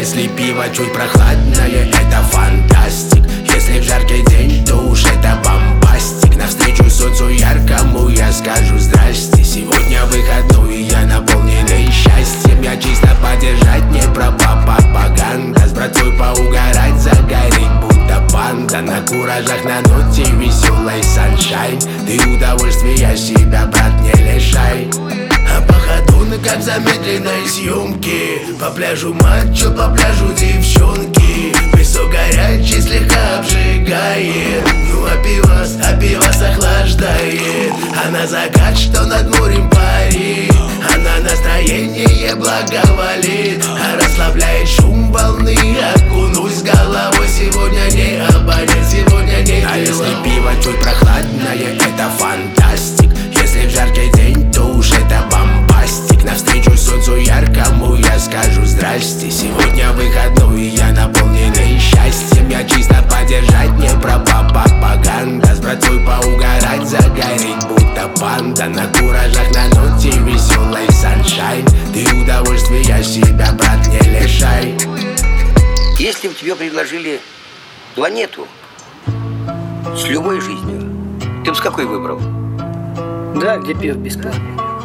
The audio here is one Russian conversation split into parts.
если пиво чуть прохладное, это фантастик. Если в жаркий день, то уж это бомбастик. Навстречу солнцу яркому я скажу здрасте. Сегодня выходной, я наполненный счастьем. Я чисто поддержать, не про пропаганда. С братвой поугарать, загореть, будто панда. На куражах, на ноте веселой саншайн. Ты удовольствия себя, брат, не лишай. А по ходу, как в замедленной съемке, по пляжу мачо, по пляжу девчонки. Песок горячий слегка обжигает, ну а пивас охлаждает. Она закат, что над морем парит, она настроение благоволит, а расслабляет шум волны. Окунусь головой, сегодня не обонять, сегодня не дело. А если пиво чуть прохладное, это фантастик. Если в жаркий день, то уж это бомбастик. Навстречу солнцу яркому я скажу здрасте. Сегодня выходной, я наполненный счастьем. Я чисто поддержать, не про пропаганда. С братвой поугарать, загореть, будто панда. На куражах, на ноте веселой саншайн. Ты удовольствия себя, брат, не лишай. Если бы тебе предложили планету с любой жизнью, ты бы с какой выбрал? Да, где пиво бесплатно.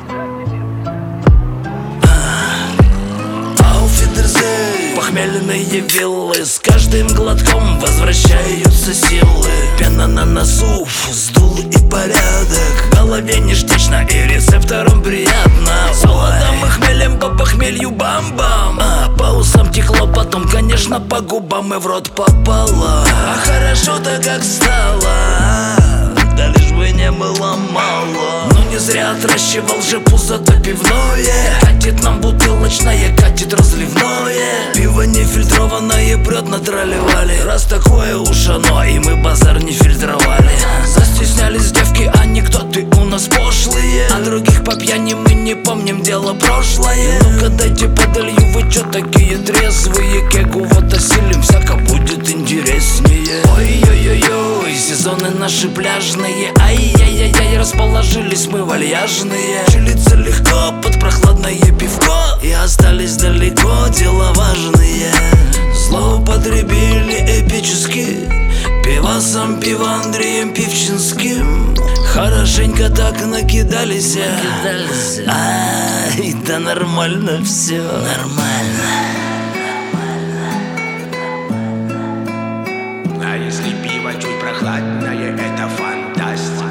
Похмельные виллы, с каждым глотком возвращаются силы. Пена на носу, сдул и порядок. В голове ништячно и рецепторам приятно. Солодом и хмелем по похмелью бам-бам. По усам текло, потом, конечно, по губам и в рот попало. А хорошо-то как стало, да лишь бы не было мало. Но не зря отращивал же пузо-то пивное. Катит нам бутылочное, катит разливное. Пиво нефильтрованное прет на тролливали. Раз такое уж оно, и мы базар не фильтровали. Застеснялись девки, анекдоты у нас пошлые. А других по пьяни мы не помним, дело прошлое. Ну-ка дайте подолью, вы чё такие трезвые? Кегу вот осилим, всяко будет интереснее. Ой-ой-ой-ой, сезоны наши пляжные. Ай-яй-яй-яй, расположились мы вальяжные. Чилиться легко под прохладное пивко, и остались далеко дела важные. Злоупотребили эпически пивасом, пивандреем Пивчинским. Хорошенько так накидались. Ай, да нормально все. Нормально. А если пиво чуть прохладное, это фантастик.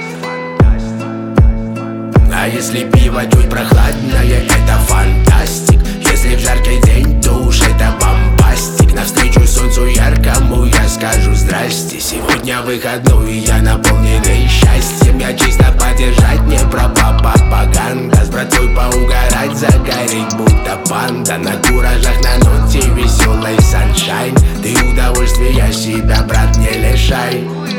А если пиво чуть прохладное, это фантастик. Если в жаркий день, то уж это бомбастик. Навстречу солнцу яркому я скажу здрасте. Сегодня выходной, я наполненный счастьем. Я чисто поддержать, не про пропаганда. С братвой поугарать, загореть, будто панда. На куражах, на ноте веселой саншайн. Ты удовольствия себя, брат, не лишай.